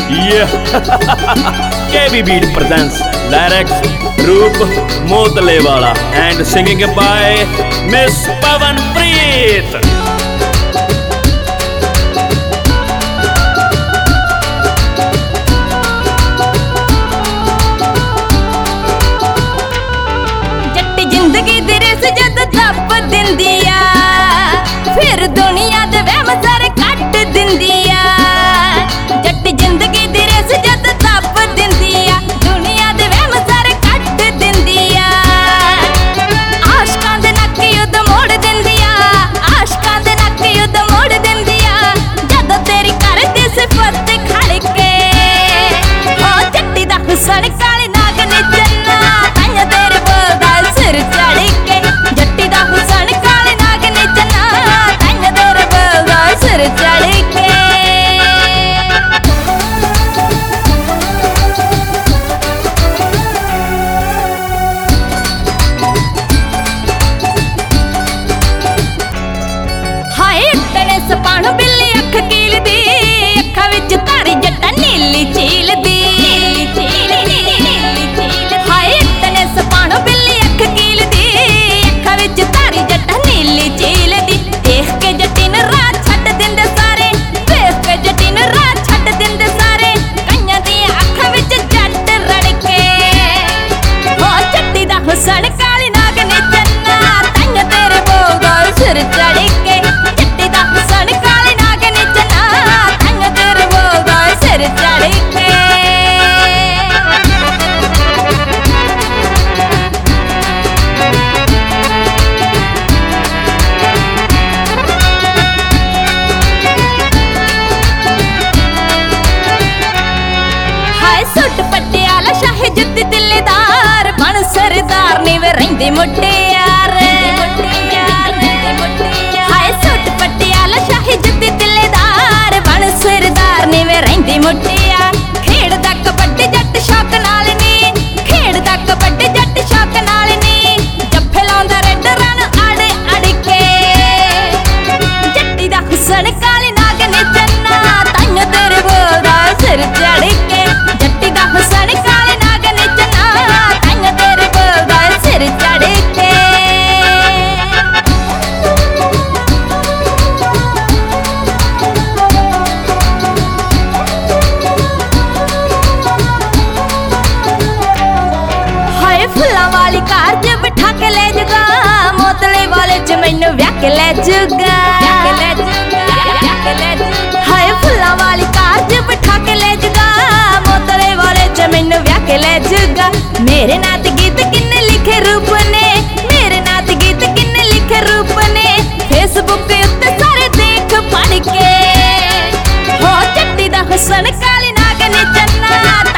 Yeah. KB Beat presents lyrics Roop Motlewala and singing by Miss Pavanpreet. जिंदगी दे race जद तप दिंदी आ फिर दुनिया दे वहम सारे कट दिंदी आ जट जिंदगी दे रेस जद तप दिंदी आ दुनिया दे वहम सारे कट दिंदी आ आशकां दे नक युद्ध मोड़ दिंदी आ आशकां दे नक युद्ध मोड़ दिंदी आ जद तेरी करदी सिफत खड़ के हो जट्टी दा हुसन काले नाग ने चन्ना ताइयां तेरे बोलदा सिर चढ़ के जट्टी दा हुसन काले नाग ने चन्ना ताइयां तेरे बोलदा सिर चढ़ के हाय तने सपाण बिल्ली अख कीलदी अखां विच धारी जट्टा नीली चीलदी हाय तने सपाण बिल्ली अख कीलदी अखां विच धारी जट्टा नीली चीलदी देख के जट्टी ने राह छड्ड दिंदे सारे देख के जट्टी ने राह छड्ड दिंदे सारे कईयां दी अखां विच जट रड़के हो जट्टी दा हुसन काली नाग ने चन्ना ताइयां तेरे बोलदा सिर चढ़ के जट्टी दा हुसन काली नाग ने चन्ना ताइयां तेरे बोलदा सिर चढ़ के हाय सुट पटियाला शाही जुत्ती दिलदार बन सरदार नी वे रहिंदी मुटियार हाय सुट पटियाला शाही जुत्ती दिलदार बन सरदार नी वे रहिंदी मुटियार खेड़दा कबड्डी जट शौक नाल नी खेड़दा कबड्डी जट शौक नाल नी जफ्फे लाउंदा रेड रन अड़ अड़ के जट्टी दा हुसन काले नाग ने चन्ना ताइयां तेरे बोलदा सिर चढ़ के जट्टी दा हुसन काले नाग ने चन्ना ताइयां तेरे बोलदा सिर चढ़ के हाय फुल्लां वाली कार च बिठा के ले जगा मोतले वाले च मैनू व्याह के ले जगा हाय फुल्लां वाली कार च बिठा के ले जगा मोतले वाले च मैनू व्याह के ले जगा मेरे नात गीत किन्ने लिखे रूप ने मेरे नात गीत किन्ने लिखे रूप ने फेसबुक उत्ते सारे देख पढ़ के हो जट्टी दा हुसन काली नाग ने चन्ना